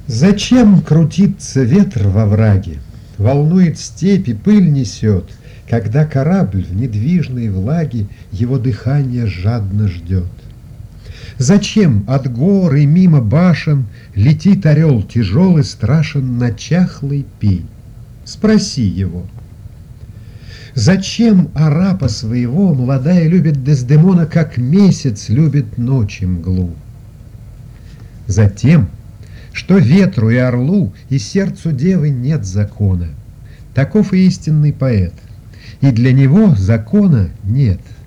Зачем крутится ветер во враге, волнует степи, пыль несет, когда корабль в недвижной влаге его дыхание жадно ждет? Зачем от гор и мимо башен летит орел тяжелый, страшен на чахлый пень? Спроси его. Зачем арапа своего молодая любит Дездемона, как месяц любит ночи мглу? Затем, что ветру и орлу и сердцу девы нет закона. Таков и истинный поэт, и для него закона нет.